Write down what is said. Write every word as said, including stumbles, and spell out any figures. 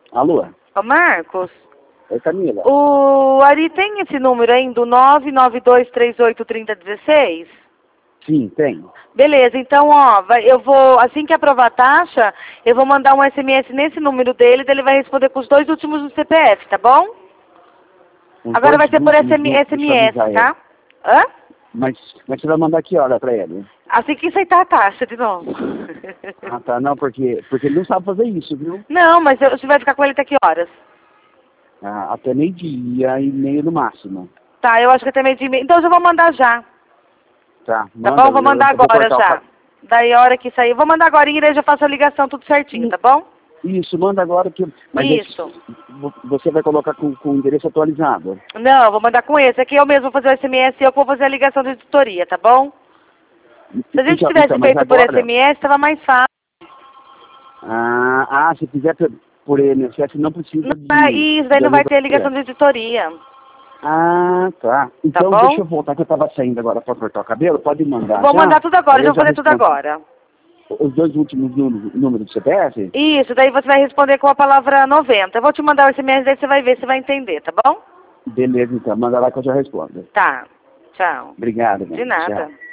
Alô? Ô, Marcos, Oi, Camila. o Ari tem esse número ainda, o nove nove dois três oito três zero um seis? Sim, tem. Beleza, então, ó, vai, eu vou, assim que aprovar a taxa, eu vou mandar um S M S nesse número dele, daí ele vai responder com os dois últimos do C P F, tá bom? Os Agora dois vai ser por últimos S M S, do- deixa eu avisar tá? Hã? Mas, mas você vai mandar que hora pra ele? Assim que aceitar a taxa de novo. Ah, tá. Não, porque, porque ele não sabe fazer isso, viu? Não, mas eu, você vai ficar com ele até que horas? Ah, até meio-dia e meio no máximo. Tá, eu acho que até meio dia e meio. Então eu já vou mandar já. Tá, Tá manda, bom? Vou eu- mandar eu vou agora cortar o já. pa- Daí a hora que sair. Eu vou mandar agora e eu já faço a ligação tudo certinho, tá bom? Isso, manda agora que... Mas Isso. esse- vo- você vai colocar com, com o endereço atualizado. Não, eu vou mandar com esse. Aqui eu mesmo vou fazer o S M S e eu vou fazer a ligação de editoria, tá bom? Se a gente Então, tivesse então, mas feito por agora... S M S, tava mais fácil. Ah, ah, se fizer por, por I N S S não precisa Não, de... ah, isso, daí de não vai ter a advocacia. ligação de editoria. Ah, tá. Então bom? deixa eu voltar que eu tava saindo agora pra cortar o cabelo. Pode mandar Vou já? mandar tudo agora, Aí já eu vou fazer tudo respondo. agora. Os dois últimos números, números do C P F? Isso, daí você vai responder com a palavra noventa. Eu vou te mandar o S M S, daí você vai ver, você vai entender, tá bom? Beleza, então. Manda lá que eu já respondo. Tá. Tchau. Obrigado, mano. De nada. Tchau.